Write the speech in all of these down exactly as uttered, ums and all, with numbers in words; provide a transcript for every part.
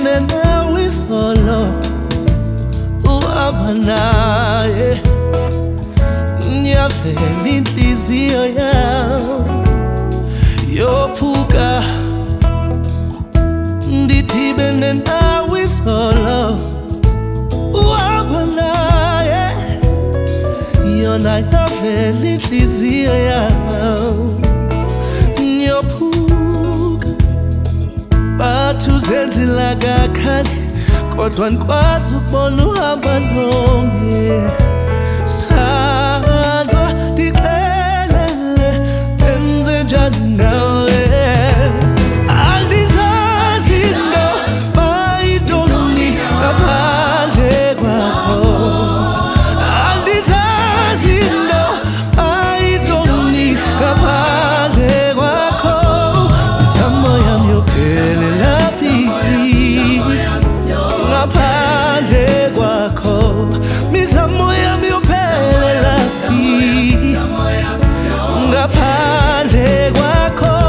Ndidibene nawe izolo uhamba naye, yavela inhliziyo yami yophuka. Ndidibene nawe izolo uhamba naye, yona yavela inhliziyo yami yophuka. Bathi uzenzela kakhali kodwa ndikwazi ukubona uhamba nonke. Sithandwa ndixelele ndenze njani nawe, andizazi noba yintoni ngaphandle kwakho, andizazi noba yintoni ngaphandle kwakho. Imizamo yami yophelela phi ngaphandle kwakho, imizamo yami yophelela phi ngaphandle kwakho.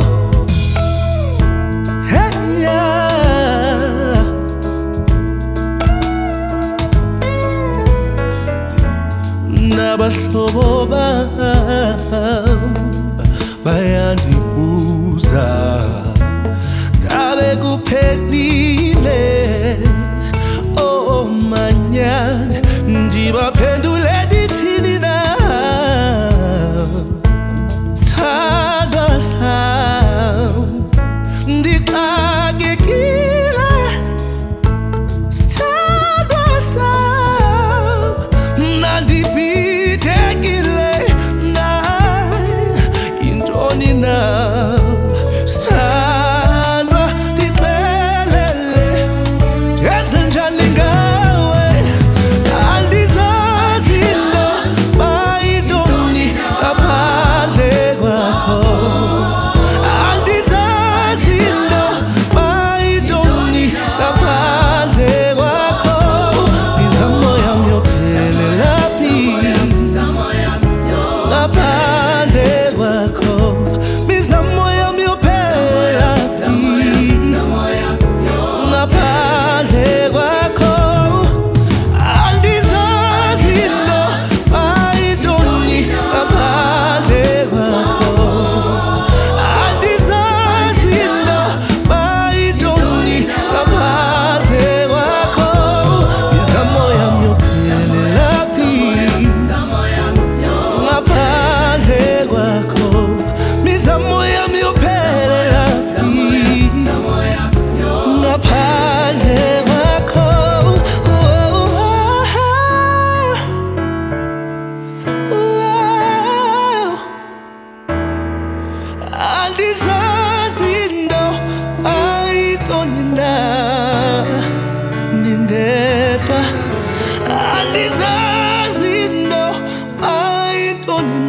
Hey, yeah. Nabahlobo bam bayandibuza ngabe kuphelile oh manyana, ndibaphendule ndithini na? Sithandwa sam ndixakekile, sithandwa sam nandibhidekile na, yintoni na? Andizazi noba yintoni na, ndindedwa. Andizazi noba yintoni